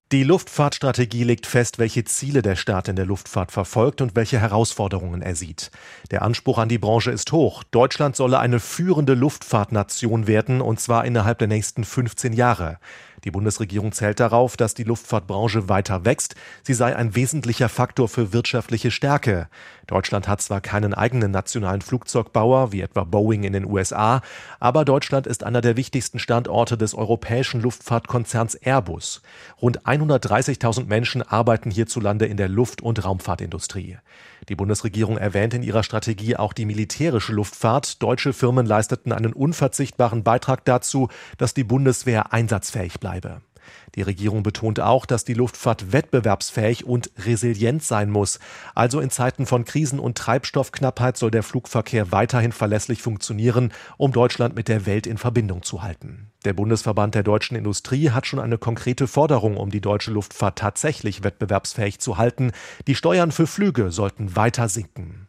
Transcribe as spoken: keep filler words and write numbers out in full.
Die Luftfahrtstrategie legt fest, welche Ziele der Staat in der Luftfahrt verfolgt und welche Herausforderungen er sieht. Der Anspruch an die Branche ist hoch. Deutschland solle eine führende Luftfahrtnation werden, und zwar innerhalb der nächsten fünfzehn Jahre. Die Bundesregierung zählt darauf, dass die Luftfahrtbranche weiter wächst. Sie sei ein wesentlicher Faktor für wirtschaftliche Stärke. Deutschland hat zwar keinen eigenen nationalen Flugzeugbauer, wie etwa Boeing in den U S A, aber Deutschland ist einer der wichtigsten Standorte des europäischen Luftfahrtkonzerns Airbus. Rund hundertdreißigtausend Menschen arbeiten hierzulande in der Luft- und Raumfahrtindustrie. Die Bundesregierung erwähnt in ihrer Strategie auch die militärische Luftfahrt. Deutsche Firmen leisteten einen unverzichtbaren Beitrag dazu, dass die Bundeswehr einsatzfähig bleibe. Die Regierung betont auch, dass die Luftfahrt wettbewerbsfähig und resilient sein muss. Also in Zeiten von Krisen und Treibstoffknappheit soll der Flugverkehr weiterhin verlässlich funktionieren, um Deutschland mit der Welt in Verbindung zu halten. Der Bundesverband der deutschen Industrie hat schon eine konkrete Forderung, um die deutsche Luftfahrt tatsächlich wettbewerbsfähig zu halten. Die Steuern für Flüge sollten weiter sinken.